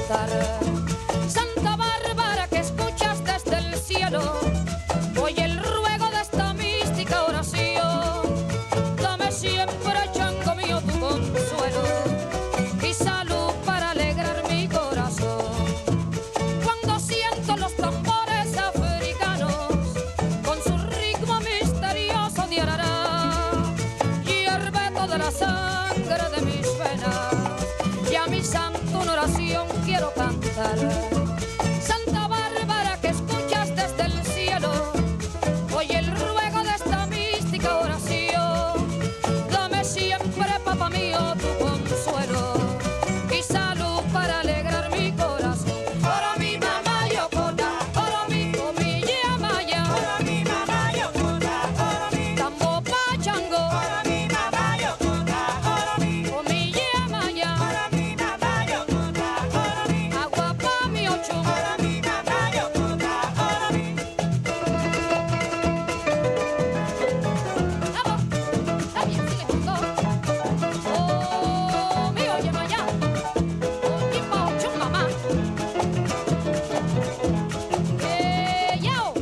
cantar. Santa Bárbara que escuchas desde el cielo, oye el ruego de esta mística oración. Dame siempre, chango mío, tu consuelo y salud para alegrar mi corazón. Cuando siento los tambores africanos con su ritmo misterioso de arará, hierve toda la sangre de mis venas y a mi santo una oración quiero cantar. Santa Bárbara que escuchas desde el cielo, oye el ruego de esta mística oración. Dame siempre, papá mío, tu consuelo y salud para alegrar mi corazón. Ora mi mamá Yokota, ora mi comilla maya, ora mi mamá Yokota, ora mi tambo pachango, ora mi mamá Yokota, ora mi comilla maya, ora mi mamá Yokota, ora mi agua pa mi ocho, ora mi mamá Yokota, ora mi. Vamos, está bien, sigue junto. Oh, mi oye maya, oye pa ocho mamá. Yao.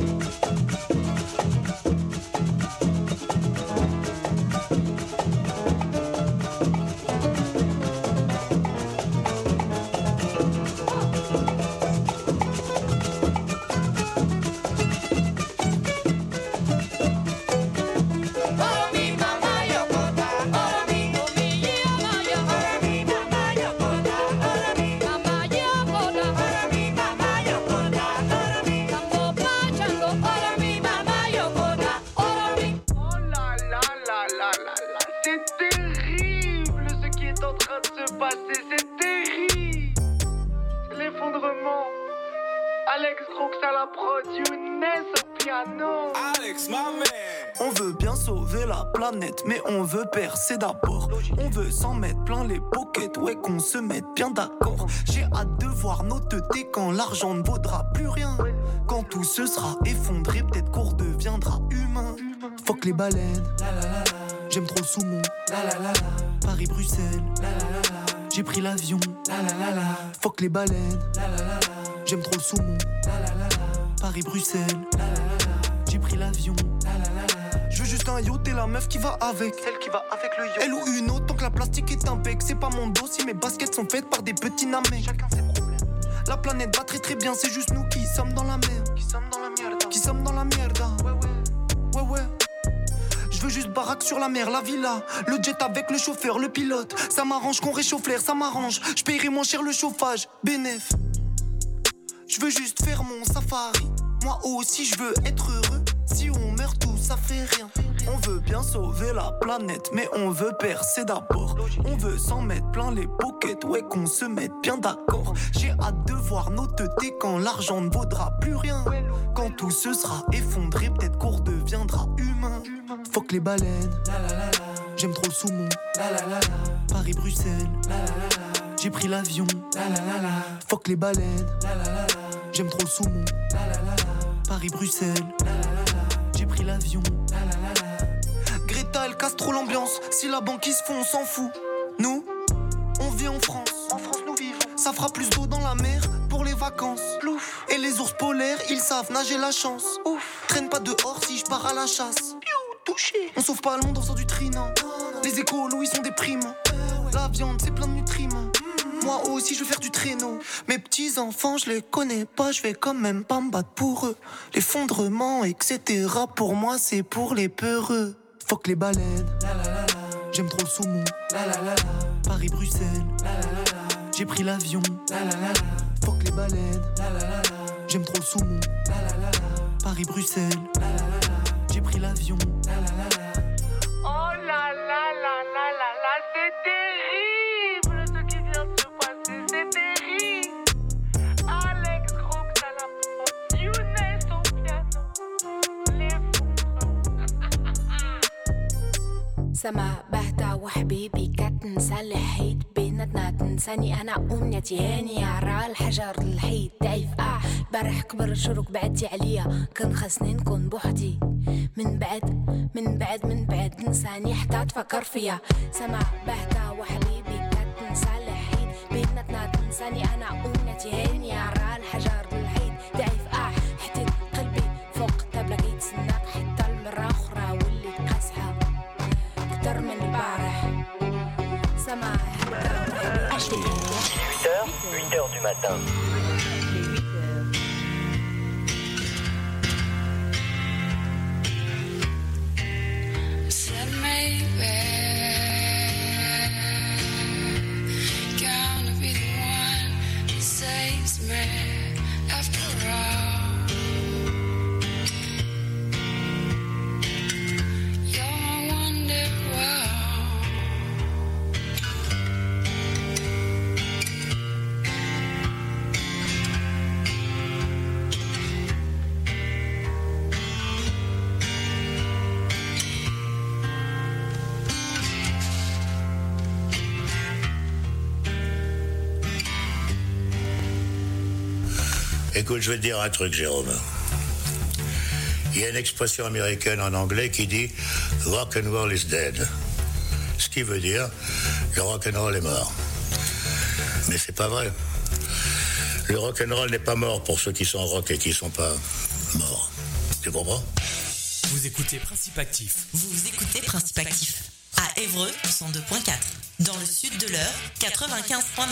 Ora mi mamá Yokota, ora mi comilla maya, ora mi mamá Yokota, ora mi mamá Yokota, ora mi mamá Yokota, ora mi tambo pachango, ora mi mamá Yokota, ora mi. Oh là là là là là là, c'est terrible ce qui est en train de se passer, c'est terrible. C'est l'effondrement. Alex Crooks à la prod, Younes au piano. Alex, my man. On veut bien sauver la planète, mais on veut percer d'abord. On veut s'en mettre plein les pockets, ouais qu'on se mette bien d'accord. J'ai hâte de voir nos teutés quand l'argent ne vaudra plus rien. Quand tout se sera effondré, peut-être qu'on redeviendra humain. Fuck les baleines, j'aime trop le saumon. Paris-Bruxelles, j'ai pris l'avion. Fuck les baleines, j'aime trop le saumon. Paris-Bruxelles, j'ai pris l'avion. Je veux juste un yacht et la meuf qui va avec. Celle qui va avec le yacht. Elle ou une autre, tant que la plastique est un bec. C'est pas mon dos si mes baskets sont faites par des petits namecs. Chacun ses problèmes. La planète va très très bien, c'est juste nous qui sommes dans la merde. Qui sommes dans la merde. Qui sommes dans la merde. Ouais. Ouais. Je veux juste baraque sur la mer, la villa. Le jet avec le chauffeur, le pilote. Ça m'arrange qu'on réchauffe l'air, ça m'arrange. Je paierai moins cher le chauffage, bénéf. Je veux juste faire mon safari. Moi aussi je veux être heureux. Si on meurt tout ça fait rien. On veut bien sauver la planète, mais on veut percer d'abord. On veut s'en mettre plein les pockets, ouais qu'on se mette bien d'accord. J'ai hâte de voir nos teutés quand l'argent ne vaudra plus rien. Quand tout se sera effondré, peut-être qu'on redeviendra humain. Fuck les baleines, j'aime trop le saumon. Paris-Bruxelles, j'ai pris l'avion. Fuck les baleines, j'aime trop le saumon. Paris-Bruxelles, j'ai pris l'avion. Greta elle casse trop l'ambiance. Si la banquise fond on s'en fout. Nous, on vit en France. En France nous vivons. Ça fera plus d'eau dans la mer pour les vacances. Plouf. Et les ours polaires ils savent nager la chance. Ouf. Traîne pas dehors si je pars à la chasse. Piou, touché. On sauve pas le monde en faisant du trinant. Les écolos ils sont déprimants. La viande c'est plein de nutriments. Moi aussi je veux faire du traîneau. Mes petits enfants je les connais pas. Je vais quand même pas me battre pour eux. L'effondrement etc. Pour moi c'est pour les peureux. Fuck les baleines, j'aime trop le saumon. Paris-Bruxelles, j'ai pris l'avion. Fuck les baleines, j'aime trop le saumon. Paris-Bruxelles, j'ai pris l'avion. Oh là là là là là là, c'est terrible ce qui vient de se passer, c'est terrible. Alex Crooks à la prod, Younes au piano, سما بهتا وحبيبي كتنسى الحيط بيناتنا تنساني انا امنيتي هاني عرا الحجر الحيط ضعيف برح كبر شروك بعدتي عليا كان خاصني نكون بوحدي من بعد نساني حتى تفكر فيا سما بهتا وحبيبي كتنسى الحيط بيناتنا تنساني تنساني أنا أمنيتي هيني عرى الحجر الحيد ضعيف حتى قلبي فوق الطابلة كيتسناك حتى المرة أخرى وليت قاسحة أكتر من البارح سماع Il est 8h du matin. Écoute, je vais te dire un truc, Jérôme. Il y a une expression américaine en anglais qui dit « rock and roll is dead ». Ce qui veut dire « le rock and roll est mort ». Mais c'est pas vrai. Le rock and roll n'est pas mort pour ceux qui sont rock et qui sont pas morts. Tu comprends ? Vous écoutez Principe Actif. Vous écoutez Principe Actif. À Évreux, 102.4. Dans le sud de l'Eure, 95.9.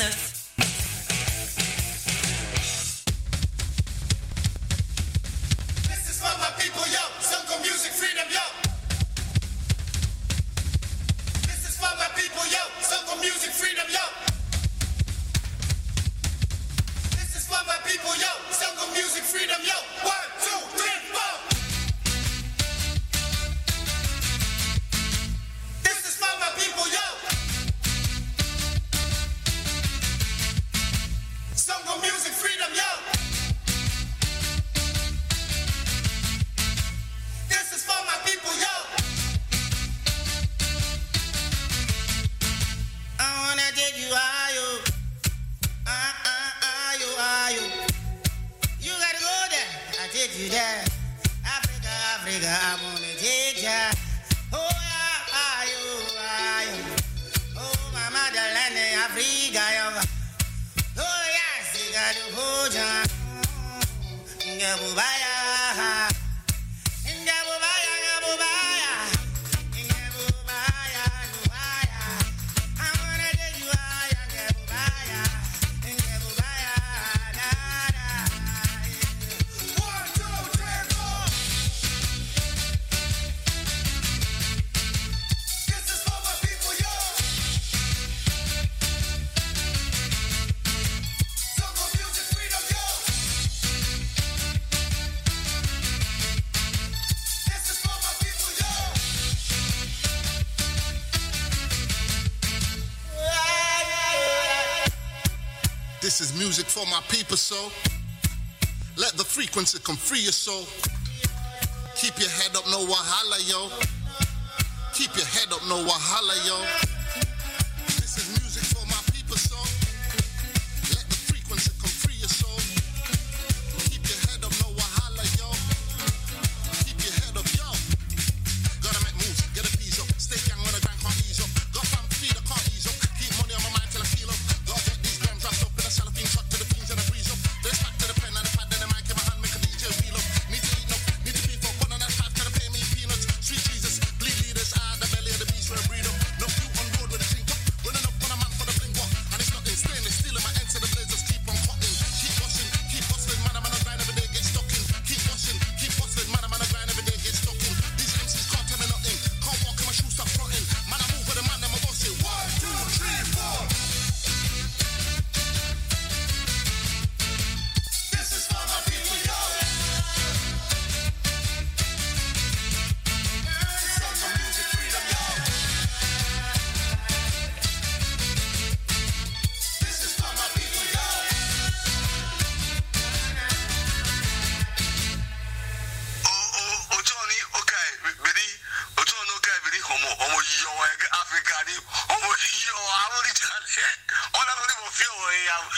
This is music for my people, so let the frequency come free your soul. Keep your head up, no wahala, yo. Keep your head up, no wahala, yo. This is music for my people, so let the frequency come free your soul. Keep your head up, no wahala, yo. Keep your head up, yo. Gotta make moves, get a piece up. Stay young when the grind can't ease up. Got fam feed, I can't ease up. Keep money on my mind till I feel up. Gotta get these grams wrapped up in a cellophane shot to the fiends and I freeze up. Then back to the pen and the pad and the mic in my hand, make a DJ wheel up. Need to eat up, need to beef up. One on that five, can I pay me peanuts? Sweet Jesus, bleed leaders, the belly of the beast where I breed up. No few on road with a drink up. Running up on a man for the bling walk. And it's nothing stainless, stealing my ends to the blazers. Keep on cutting, keep washing, keep hustling. Man, I'm on a grind every day, get stuck in. Keep washing, keep hustling. Man, I'm on a grind every day, get stuck in. These MCs can't tell me nothing. Can't walk in my shoes, stop fronting. Man, I move with a man, I'm a boss it. 1, 2, 3, 4. This is for my people, yo. Sons of music freedom, yo. This is for my people, yo. Johnny, okay, Biddy, Johnny, okay, Biddy, homo, yo, Africa, homo, yo, I'm only telling. All I don't even feel where I am.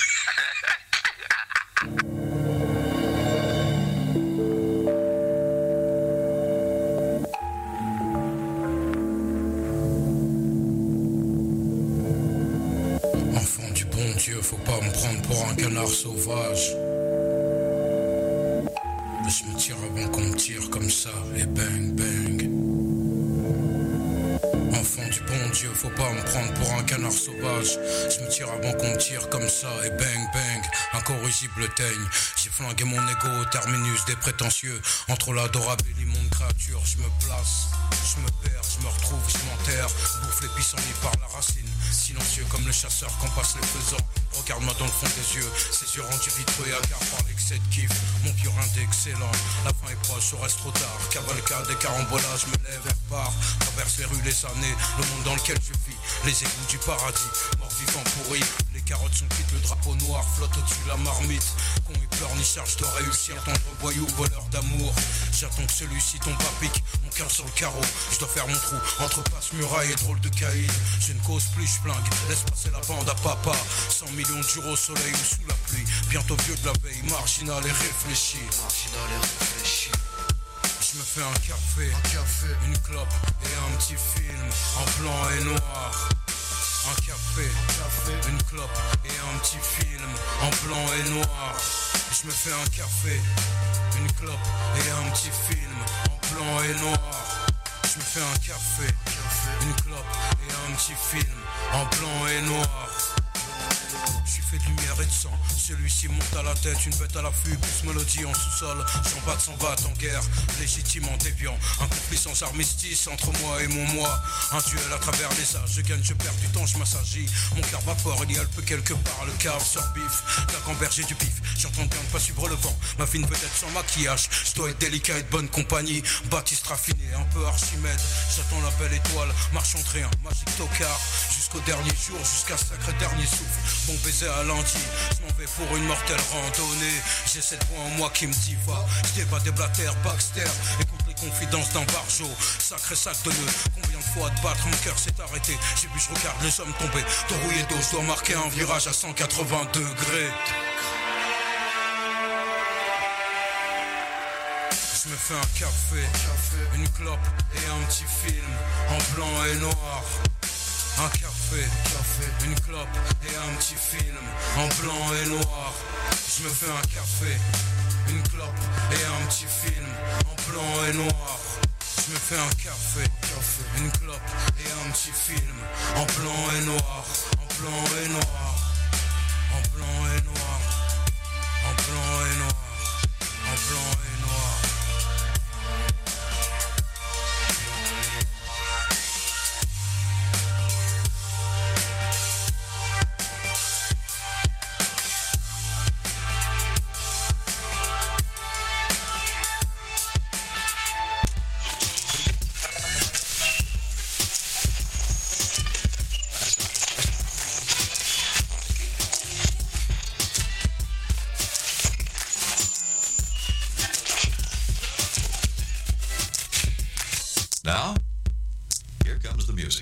Enfant du bon Dieu, faut pas me prendre pour un canard sauvage. Je me tire avant qu'on me tire comme ça, et bang bang. Enfant du bon Dieu, faut pas me prendre pour un canard sauvage. Je me tire avant qu'on me tire comme ça, et bang bang. Incorrigible teigne, j'ai flingué mon ego au terminus des prétentieux. Entre l'adorable et l'immonde créature, je me place, je me perds, je me retrouve, je m'enterre. Bouffe les pissenlits par la racine, silencieux comme le chasseur qu'on passe les faisans. Regarde-moi dans le fond des yeux, ses yeux rendus vitreux et hagards par l'excès de kiff. Mon purin d'excellent, la fin est proche, on reste trop tard. Cavalcade et carambolage, je me lève et repars. Traverse les rues, les années, le monde dans lequel je vis. Les égouts du paradis, mort vivant pourri. Les carottes sont quittes, le drapeau noir flotte au-dessus de la marmite. Con et pleurnichard, je dois réussir, tendre voyou, voleur d'amour. J'attends que celui-ci tombe à pic, mon cœur sur le carreau. Je dois faire mon trou, entre passe-muraille et drôle de caïd. Je ne cause plus, je flingue, laisse passer la bande à papa. 100 millions de jours au soleil ou sous la pluie. Bientôt vieux de la veille, marginal et réfléchi. Je me fais un café, une clope et un petit film en blanc et noir. Un café, une clope et un petit film en blanc et noir. Je me fais un café, une clope et un petit film en blanc et noir. Je me fais un café, une clope et un petit film en blanc et noir. Je suis fait de lumière et de sang, celui-ci monte à la tête, une bête à l'affût, plus mélodie en sous-sol. J'en batte en guerre, légitimement déviant. Un conflit sans armistice entre moi et mon moi. Un duel à travers les âges, je gagne, je perds du temps, je m'assagis. Mon cœur vapore, il y a le peu quelque part, le cave sur bif. La gamberge et du pif, j'entends bien ne pas suivre le vent. Ma fine vedette sans maquillage, je dois être délicat et de bonne compagnie. Baptiste raffiné, un peu Archimède. J'attends la belle étoile, marchand de rien, magique tocard. Jusqu'au dernier jour, jusqu'à sacré dernier souffle. Bon baiser à lundi, je m'en vais pour une mortelle randonnée. J'ai cette voix en moi qui me dit va. Je débat des blatères, Baxter. Écoute les confidences d'un barjot. Sacré sac de nœuds, combien de fois de battre, mon cœur s'est arrêté. J'ai vu, je regarde les hommes tomber. De rouille et d'eau, je dois marquer un virage à 180 degrés. Je me fais un café, une clope et un petit film en blanc et noir. Un café, une clope et un petit film en blanc et noir. Je me fais un café, une clope et un petit film en blanc et noir. Je me fais un café, une clope et un petit film en blanc et noir. En blanc et noir, en blanc et noir, en blanc et noir, en blanc et noir. Now, here comes the music.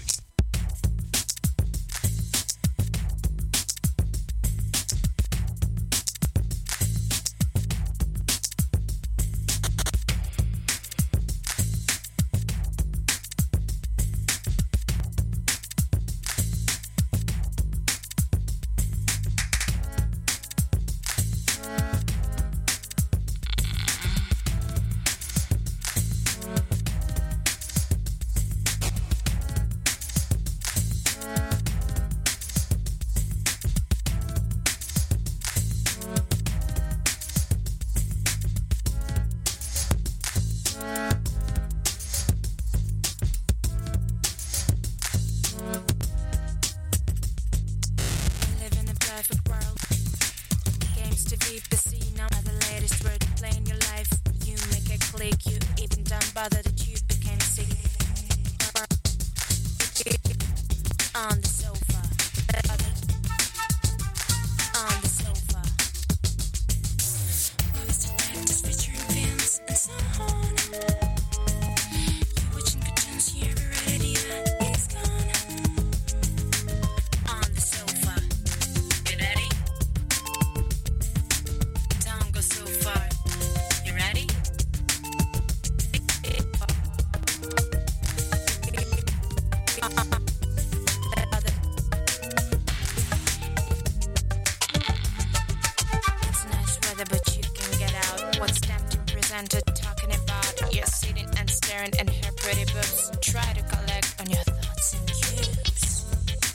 presented, talking about. You're sitting and staring at her pretty boobs. Try to collect on your thoughts and cubes.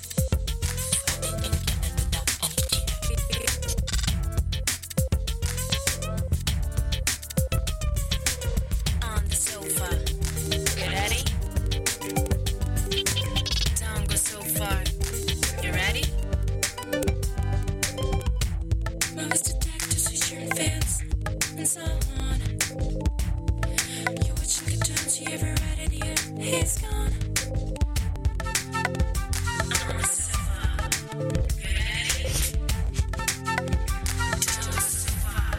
On the sofa, you ready? Don't go so far. You ready? Most detectives with your fans and so on. You're watching cartoons, you ever read it yet? He's gone. On the sofa. You ready? On the sofa.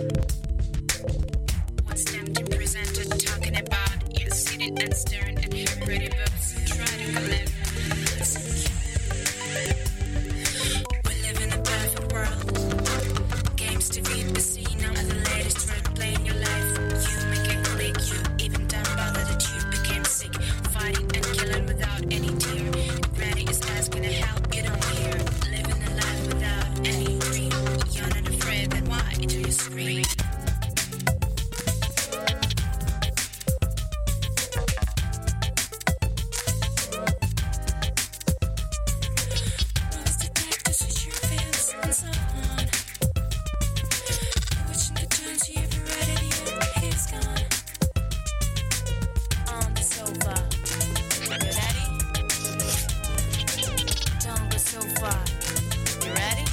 What's tempting presented, talking about? You're sitting and staring at her pretty boobs. Try to collect. We live in a perfect world. Games, TV, casino, and the latest word playing your life. You make it click, you even don't bother that you became sick. Fighting and killing without any tear. Granny is asking to help, you don't hear. Living a life without any dream. You're not afraid, then why do you scream? Most detectives with your fans and so on. You're watching cartoons, you ever read it yet? He's gone. On the sofa. You ready? Don't go so far. You ready?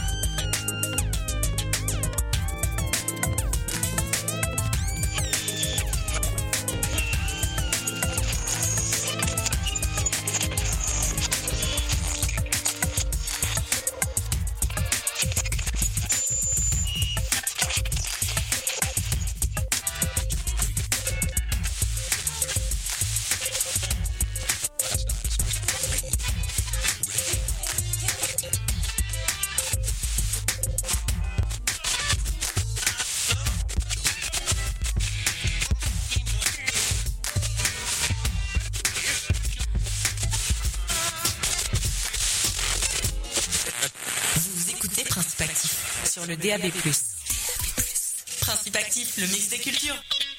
Vous écoutez Principe Actif sur le DAB+. Principe Actif, le mix des cultures.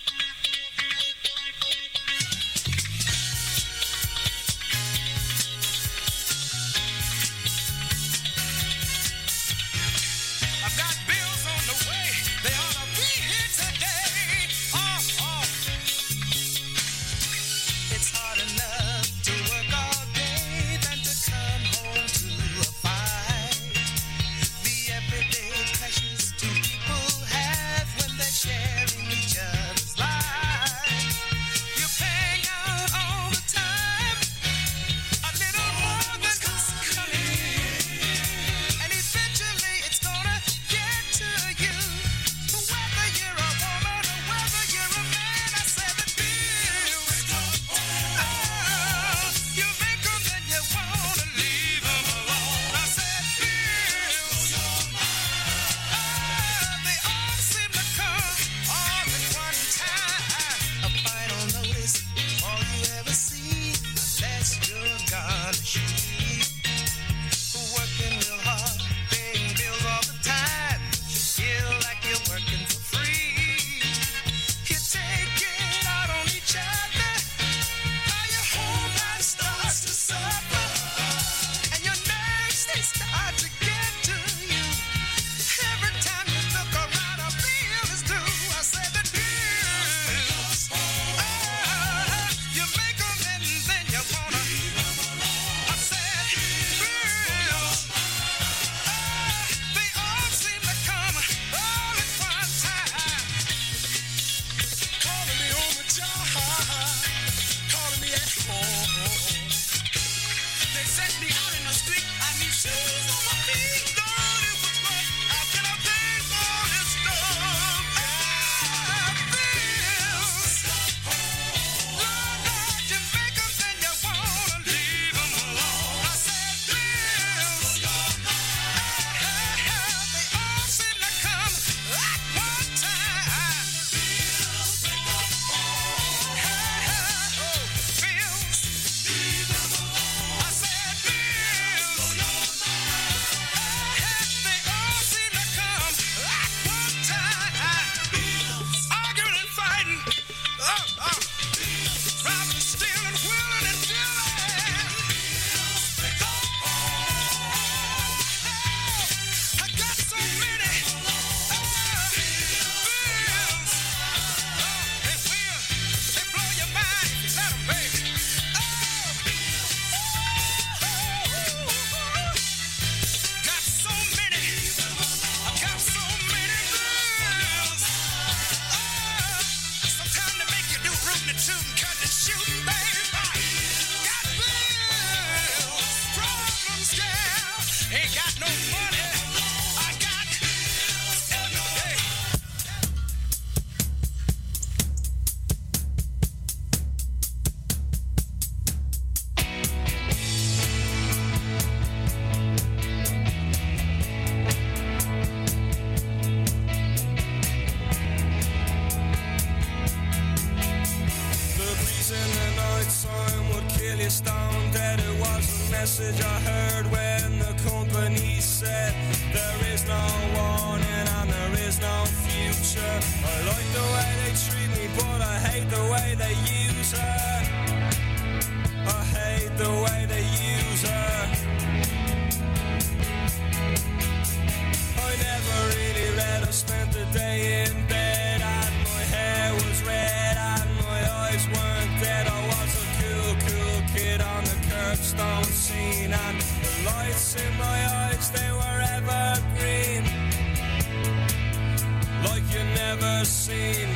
I've got bills on the way. They ought to be here today. It's hard enough to work all day than to come home to a fight. The everyday pressures two people have when they're sharing each other. sign would kill you stone dead. It was a message I heard when the company said there is no warning and there is no future. I like the way they treat me, but I hate the way they use her. I hate the way they use her. I never really read, I spent the day in bed and my hair was red and my eyes weren't dead. I was a cool kid on the curbstone scene, and the lights in my eyes, they were evergreen, like you never seen.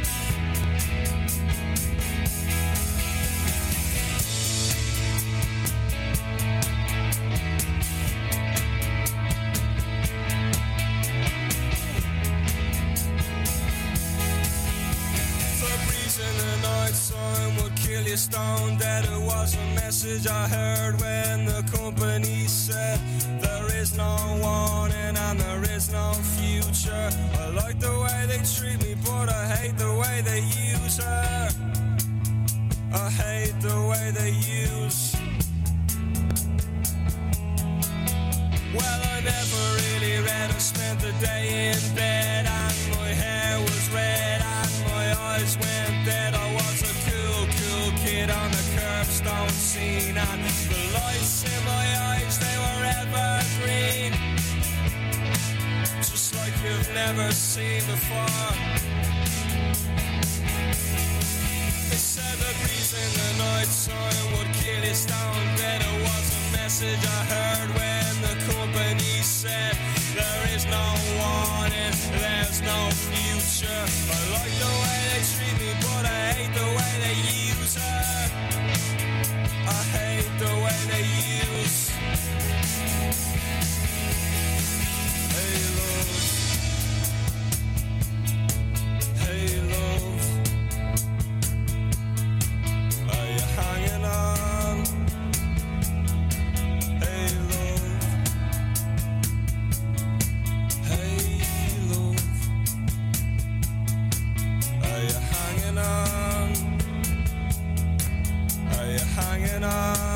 You stone dead. It was a message I heard when the company said there is no warning and there is no future. I like the way they treat me, but I hate the way they use her. I hate the way they use. Well, I never really read. I spent the day in bed and my hair was red and my eyes went dead. I was a cool kid on the curbstone scene, and the lights in my eyes, they were evergreen, just like you've never seen before. They said the breeze in the night time would kill you stone dead. It was a message I heard when the company said there is no warning, there's no future. I like the way they treat me, but I hate the way they use her. I hate the way they use. Hey love, hey love, are you hanging on? Hey love, hey love, are you hanging on? Are you hanging on?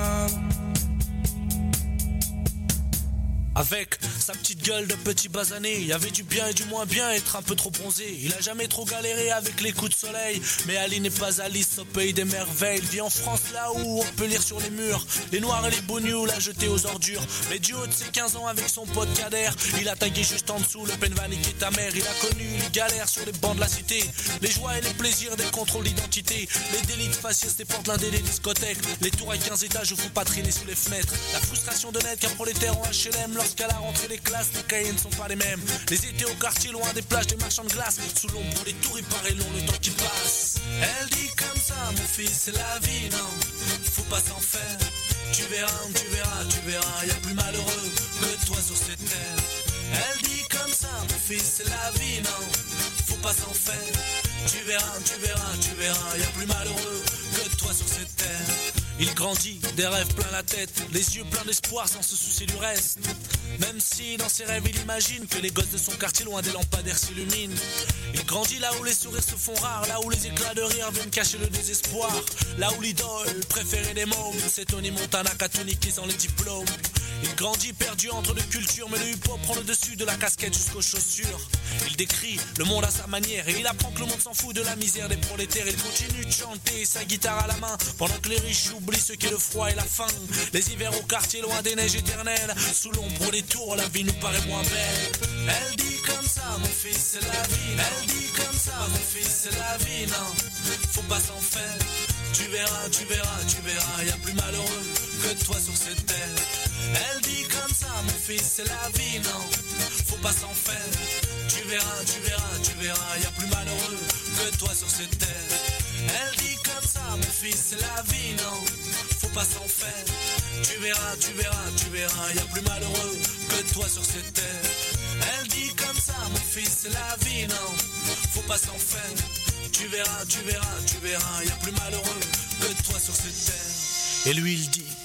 Avec sa petite gueule de petit basané, il y avait du bien et du moins bien, être un peu trop bronzé. Il a jamais trop galéré avec les coups de soleil, mais Ali n'est pas Alice au pays des merveilles. Il vit en France là où on peut lire sur les murs les noirs et les bonious l'a jeté aux ordures. Mais du haut de ses 15 ans avec son pote Kader, il a tagué juste en dessous le Penvani qui est ta mère. Il a connu les galères sur les bancs de la cité, les joies et les plaisirs des contrôles d'identité, les délits de faciès des portes blindées des discothèques, les tours à 15 étages où faut pas traîner sous les fenêtres, la frustration de n'être qu'un prolétaire en HLM lorsqu'à la rentrée des classes les cahiers ne sont pas les mêmes, les étés au quartier loin des plages des marchands de glace, sous l'ombre des tours il paraît long le temps qui passe. Elle dit comme ça mon fils c'est la vie, non, faut pas s'en faire. Tu verras, y a plus malheureux que toi sur cette terre. Elle dit comme ça mon fils c'est la vie, non, faut pas s'en faire. Tu verras, y a plus malheureux que toi sur cette terre. Il grandit, des rêves plein la tête, les yeux pleins d'espoir sans se soucier du reste. Même si dans ses rêves il imagine que les gosses de son quartier loin des lampadaires s'illuminent. Il grandit là où les sourires se font rares, là où les éclats de rire viennent cacher le désespoir, là où l'idole préférée des mômes, c'est Tony Montana qui sans les diplômes. Il grandit perdu entre deux cultures, mais le hip-hop prend le dessus de la casquette jusqu'aux chaussures. Il décrit le monde à sa manière et il apprend que le monde s'en fout de la misère des prolétaires. Il continue de chanter sa guitare à la main pendant que les riches oublient ce qu'est le froid et la faim. Les hivers au quartier loin des neiges éternelles, sous l'ombre des tours la vie nous paraît moins belle. Elle dit comme ça mon fils c'est la vie, elle dit comme ça mon fils c'est la vie, non, faut pas s'en faire. Tu verras, y a plus malheureux que toi sur cette terre. Elle dit comme ça mon fils c'est la vie, non, faut pas s'en faire. Tu verras, y a plus malheureux que toi sur cette terre. Elle dit comme ça mon fils c'est la vie, non, faut pas s'en faire. Tu verras, y a plus malheureux que toi sur cette terre. Elle dit comme ça mon fils c'est la vie, non, faut pas s'en faire. Tu verras, y a plus malheureux que toi sur cette terre. Et lui il dit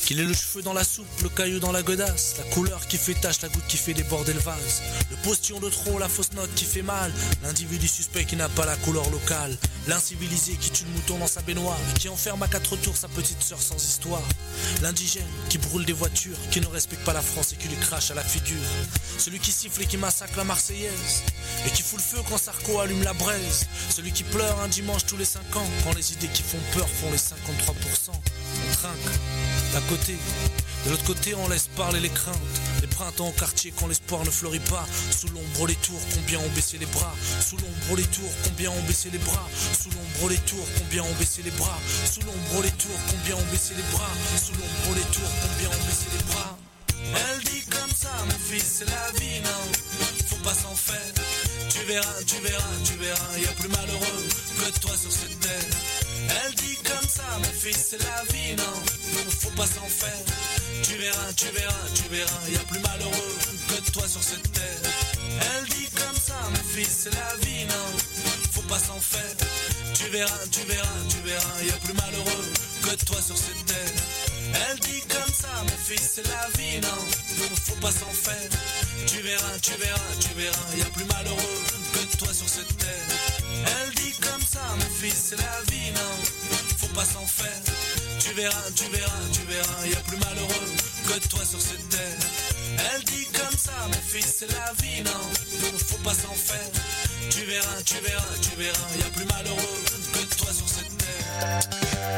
Qu'il ait le cheveu dans la soupe, le caillou dans la godasse, la couleur qui fait tache, la goutte qui fait déborder le vase, le postillon de trop, la fausse note qui fait mal, l'individu suspect qui n'a pas la couleur locale, l'incivilisé qui tue le mouton dans sa baignoire et qui enferme à 4 tours sa petite sœur sans histoire, l'indigène qui brûle des voitures, qui ne respecte pas la France et qui lui crache à la figure, celui qui siffle et qui massacre la Marseillaise et qui fout le feu quand Sarko allume la braise, celui qui pleure un dimanche tous les 5 ans quand les idées qui font peur font les 53%. On trinque d'un côté, de l'autre côté on laisse parler les craintes, les printemps au quartier quand l'espoir ne fleurit pas, sous l'ombre les tours combien ont baissé les bras, sous l'ombre les tours combien ont baissé les bras, sous l'ombre les tours combien ont baissé les bras, sous l'ombre les tours combien ont baissé les bras, sous l'ombre les tours combien ont baissé les bras. Elle dit comme ça mon fils c'est la vie, non, faut pas s'en faire, tu verras, tu verras, tu verras, y a plus malheureux que toi sur cette terre. Elle dit comme ça mon fils c'est la vie, non, faut pas s'en faire, tu verras, tu verras, tu verras, y a plus malheureux que toi sur cette terre. Elle dit comme ça mon fils c'est la vie, non, faut pas s'en faire, tu verras, tu verras, tu verras, y a plus malheureux que toi sur cette terre. Elle dit comme ça mon fils c'est la vie, non, faut pas s'en faire, tu verras, tu verras, tu verras, y a plus malheureux que toi sur cette terre. Elle dit comme ça mon fils c'est la vie, non, faut pas s'en faire, tu verras, tu verras, tu verras, y a plus malheureux que toi sur cette terre. Elle dit comme ça mon fils c'est la vie, non, faut pas s'en faire, tu verras, tu verras, tu verras, y a plus malheureux que toi sur cette terre.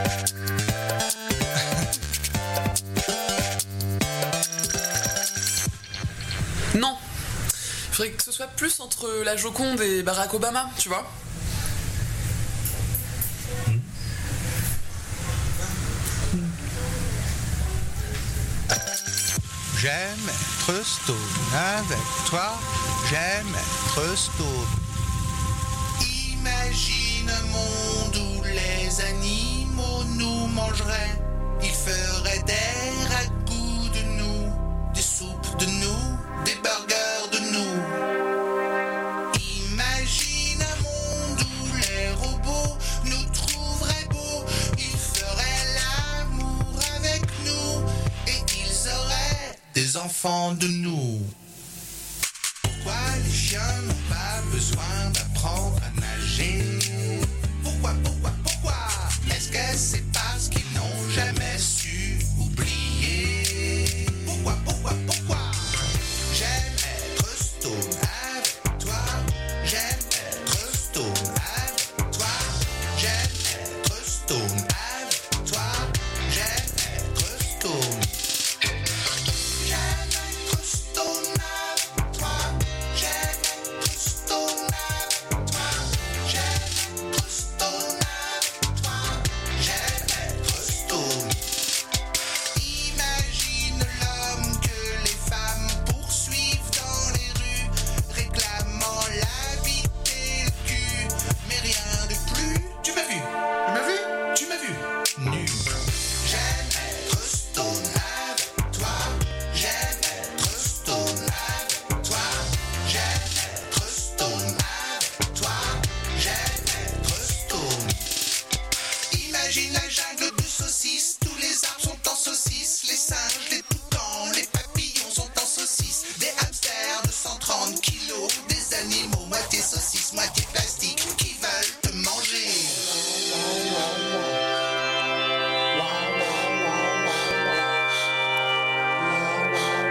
Non, il faudrait que ce soit plus entre la Joconde et Barack Obama, tu vois. J'aime être stone avec toi, j'aime être stone. Imagine un monde où les animaux nous mangeraient, ils feraient des ragoûts de nous, des soupes de nous, des burgers de nous. Imagine un monde où les robots nous trouveraient beaux, ils feraient l'amour avec nous et ils auraient des enfants de nous. Pourquoi les chiens n'ont pas besoin d'apprendre à nager? Pourquoi? Est-ce que c'est parce qu'ils n'ont jamais